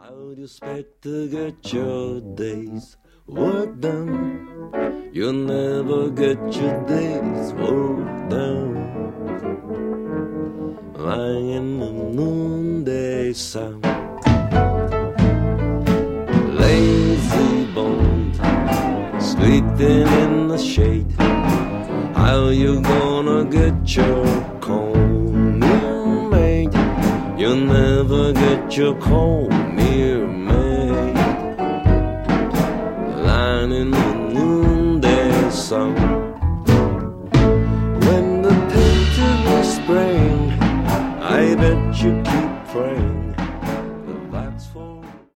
How do you expect to get your day's work done? You'll never get your day's work done. Lying in the noonday sun, lazy bones sleeping in the shade. How you gonna get your cornmeal made? You'll never get your cornmeal made. Lying in the noonday sun. When the painter is spraying, I bet you keep praying.